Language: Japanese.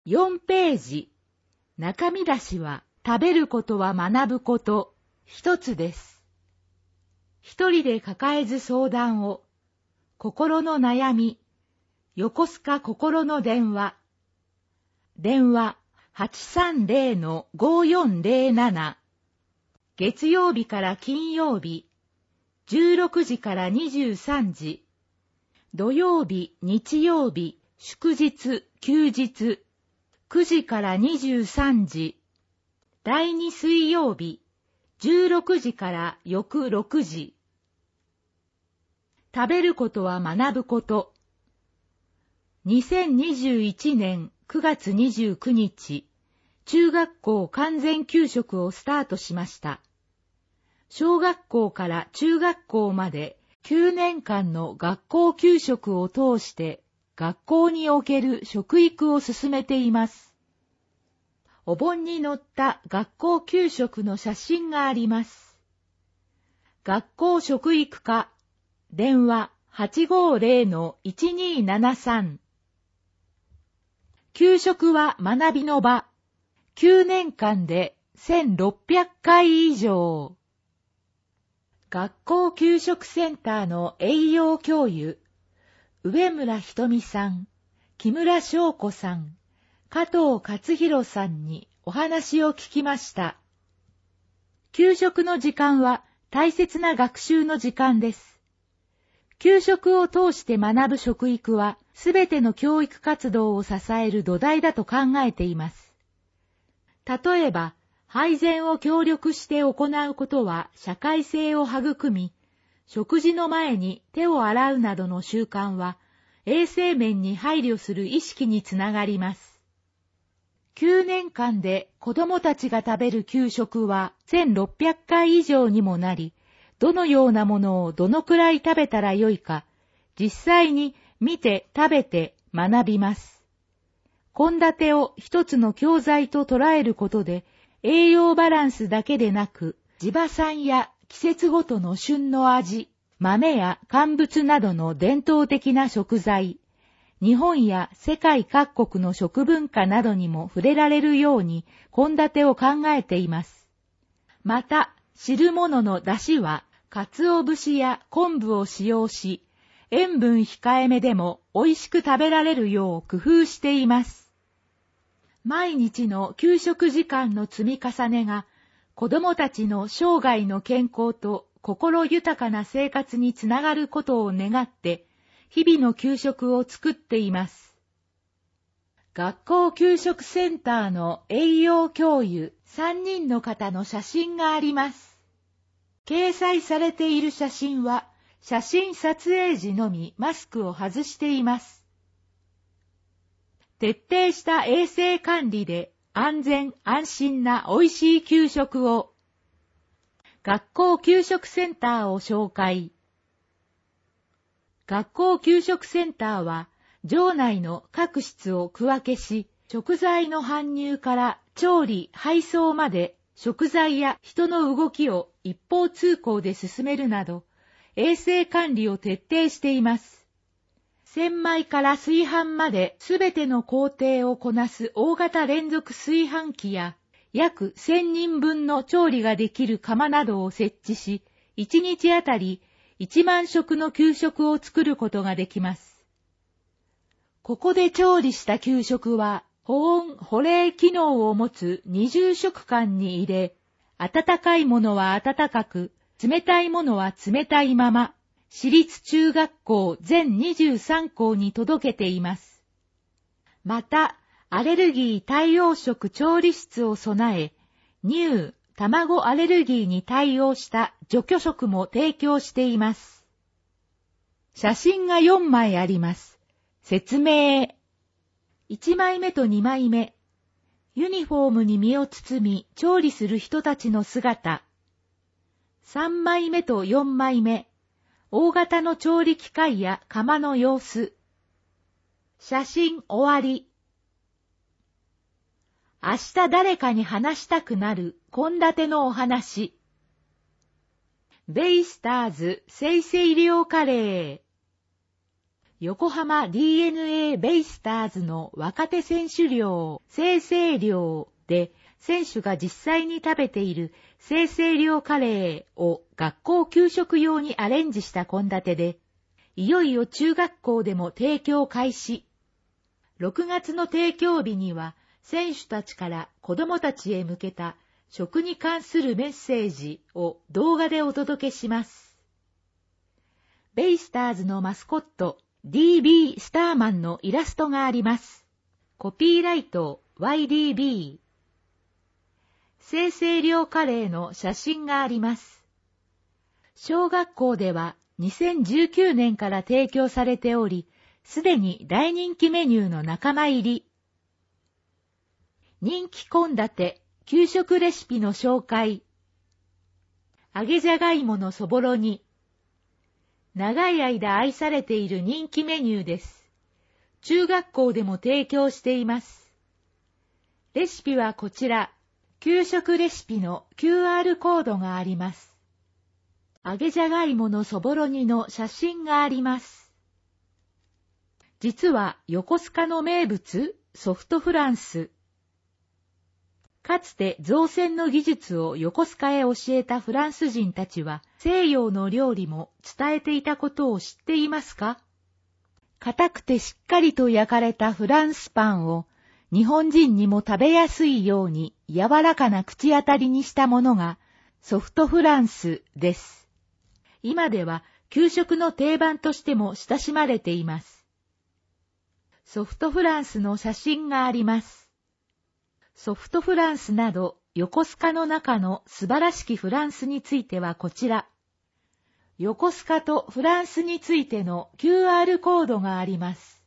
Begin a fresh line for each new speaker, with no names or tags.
4ページ。中身出しは、食べることは学ぶこと、一つです。一人で抱えず相談を、心の悩み、横須賀心の電話。電話 830-5407。月曜日から金曜日、16時から23時。土曜日、日曜日、祝日、休日、9時から23時。第2水曜日、16時から翌6時。食べることは学ぶこと。2021年9月29日、中学校完全給食をスタートしました。小学校から中学校まで9年間の学校給食を通して学校における食育を進めています。お盆に載った学校給食の写真があります。学校食育課、電話 850-1273。給食は学びの場。9年間で1600回以上。学校給食センターの栄養教諭、上村ひとみさん、木村翔子さん、加藤勝弘さんにお話を聞きました。給食の時間は大切な学習の時間です。給食を通して学ぶ食育は、すべての教育活動を支える土台だと考えています。例えば、配膳を協力して行うことは社会性を育み、食事の前に手を洗うなどの習慣は、衛生面に配慮する意識につながります。9年間で子どもたちが食べる給食は1600回以上にもなり、どのようなものをどのくらい食べたらよいか、実際に見て食べて学びます。献立を一つの教材と捉えることで、栄養バランスだけでなく、地場産や季節ごとの旬の味、豆や乾物などの伝統的な食材、日本や世界各国の食文化などにも触れられるように献立を考えています。また、汁物の出汁は、鰹節や昆布を使用し、塩分控えめでも美味しく食べられるよう工夫しています。毎日の給食時間の積み重ねが、子どもたちの生涯の健康と心豊かな生活につながることを願って、日々の給食を作っています。学校給食センターの栄養教諭3人の方の写真があります。掲載されている写真は、写真撮影時のみマスクを外しています。徹底した衛生管理で安全安心な美味しい給食を。学校給食センターを紹介。学校給食センターは、場内の各室を区分けし、食材の搬入から調理・配送まで、食材や人の動きを一方通行で進めるなど、衛生管理を徹底しています。洗米から炊飯まですべての工程をこなす大型連続炊飯器や、約1000人分の調理ができる釜などを設置し、1日あたり1万食の給食を作ることができます。ここで調理した給食は、保温・保冷機能を持つ二重食管に入れ、温かいものは温かく、冷たいものは冷たいまま、私立中学校全23校に届けています。また、アレルギー対応食調理室を備え、乳、卵アレルギーに対応した除去食も提供しています。写真が4枚あります。説明。1枚目と2枚目。ユニフォームに身を包み調理する人たちの姿。3枚目と4枚目。大型の調理機械や釜の様子。写真終わり。明日誰かに話したくなる献立のお話。ベイスターズせいせい量カレー。 横浜 DNA ベイスターズの若手選手寮、生成寮で、選手が実際に食べている生成寮カレーを学校給食用にアレンジした献立で、いよいよ中学校でも提供開始。6月の提供日には、選手たちから子供たちへ向けた食に関するメッセージを動画でお届けします。ベイスターズのマスコット、DB スターマンのイラストがあります。コピーライト YDB。生成寮カレーの写真があります。小学校では2019年から提供されており、すでに大人気メニューの仲間入り。人気献立、給食レシピの紹介。揚げじゃがいものそぼろ煮。長い間愛されている人気メニューです。中学校でも提供しています。レシピはこちら。給食レシピの QR コードがあります。揚げじゃがいものそぼろ煮の写真があります。実は横須賀の名物、ソフトフランス。かつて造船の技術を横須賀へ教えたフランス人たちは西洋の料理も伝えていたことを知っていますか？硬くてしっかりと焼かれたフランスパンを日本人にも食べやすいように柔らかな口当たりにしたものがソフトフランスです。今では給食の定番としても親しまれています。ソフトフランスの写真があります。ソフトフランスなど横須賀の中の素晴らしきフランスについてはこちら。横須賀とフランスについての QR コードがあります。